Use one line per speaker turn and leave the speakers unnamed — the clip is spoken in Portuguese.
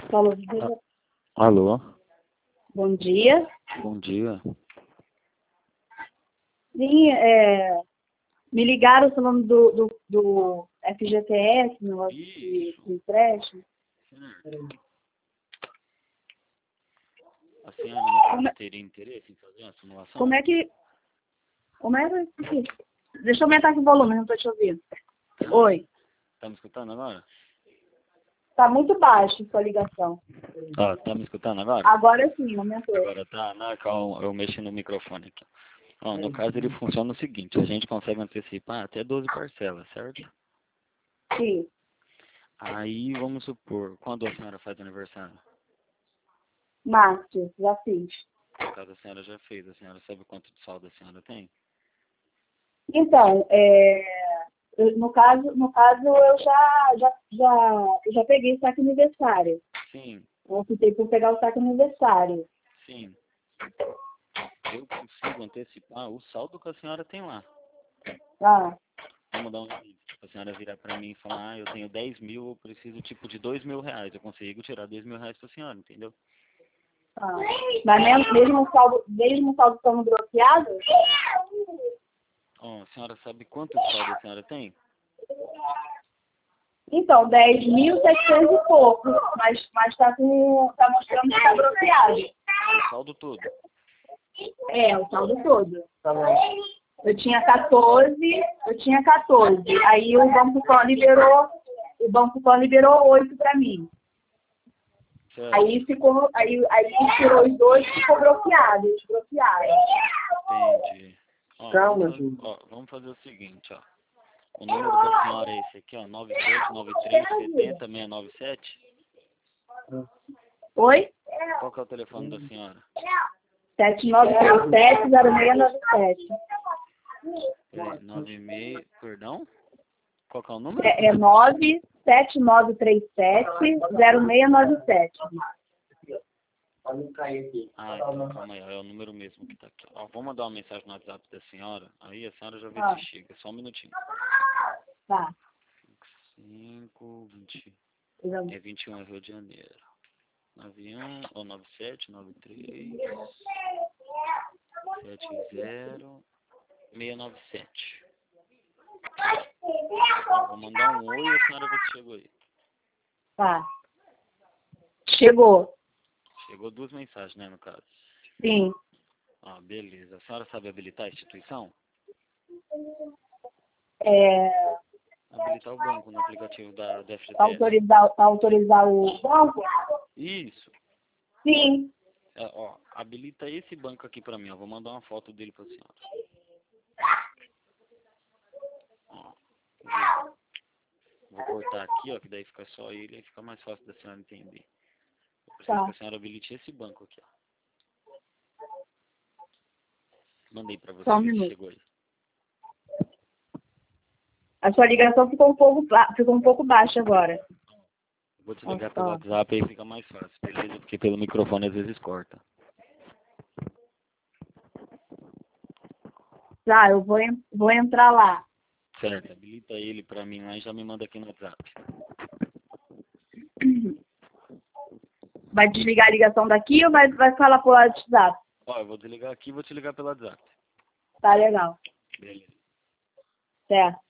Falou.
Alô?
Bom dia.
Bom dia.
Sim, me ligaram falando do FGTS, negócio de empréstimo.
A senhora não teria interesse em fazer uma simulação?
Como é que... Deixa eu aumentar aqui o volume, não estou te ouvindo. Oi.
Tá me escutando agora?
Tá muito baixo sua ligação.
Ó, tá me escutando agora?
Agora sim, aumentou.
Agora tá, não, calma, eu mexi no microfone aqui. Ó, no caso ele funciona o seguinte, a gente consegue antecipar até 12 parcelas, certo?
Sim.
Aí, vamos supor, quando a senhora faz aniversário?
Márcio, já fiz.
No caso a senhora já fez, a senhora sabe quanto de saldo a senhora tem?
Então, no caso eu já peguei saque aniversário.
Sim,
Eu optei por pegar o saque aniversário.
sim. Eu consigo antecipar o saldo que a senhora tem lá.
Ah,
Vamos dar um exemplo. Tipo, a senhora virar pra mim e falar, eu tenho 10 mil, eu preciso tipo de 2 mil reais. Eu consigo tirar 2 mil reais pra senhora, entendeu?
Mas mesmo o saldo estando bloqueado?
Ó, a senhora sabe quanto de saldo a senhora tem?
Então, 10.700 e pouco, mas tá mostrando que está bloqueado.
O saldo todo.
O saldo todo. Eu tinha 14. Aí o Banco Pan liberou 8 para mim.
Certo.
Aí tirou os dois e ficou bloqueado.
Entendi. Ó,
Calma,
vamos fazer o seguinte, ó. O número da senhora é esse aqui, ó, 979370-697.
Oi?
Qual que é o telefone da senhora?
7937-0697.
96, perdão? Qual que é o número?
97937-0697.
Ah, então calma aí, é o número mesmo que tá aqui. Ó, vou mandar uma mensagem no WhatsApp da senhora, aí a senhora já vê se chega, só um minutinho.
Tá.
5, 20, 21 é Rio de Janeiro. 91, ou 97, 93, 70, 697. Ó, vou mandar um oi e a senhora vê se chegou aí.
Tá. Chegou.
Chegou 2 mensagens, né, no caso?
Sim.
Ah, beleza. A senhora sabe habilitar a instituição? Habilitar o banco no aplicativo da FGTS.
Autorizar o banco?
Isso.
Sim.
Ó, habilita esse banco aqui pra mim, ó. Vou mandar uma foto dele pra senhora. Ó, vou cortar aqui, ó, que daí fica só ele, aí fica mais fácil da senhora entender. Eu preciso que a senhora habilite esse banco aqui, ó. Mandei pra você,
Só um
ver se
minuto.
chegou aí.
A sua ligação ficou um pouco baixa agora.
Vou te ligar pelo WhatsApp, aí fica mais fácil, beleza? Porque pelo microfone às vezes corta.
Tá, eu vou entrar lá.
Certo, habilita ele pra mim lá e já me manda aqui no WhatsApp.
Vai desligar a ligação daqui ou vai falar por WhatsApp?
Ó, eu vou desligar aqui e vou te ligar pelo WhatsApp.
Tá legal.
Beleza.
Certo.